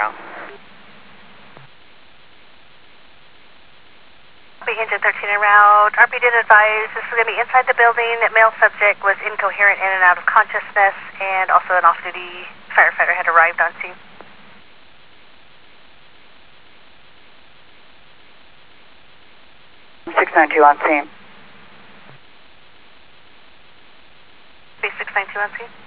Engine 13 en route. RP did advise this is going to be inside the building. That male subject was incoherent in and out of consciousness, and also an off-duty firefighter had arrived on scene. 692 on scene. 3692 on scene.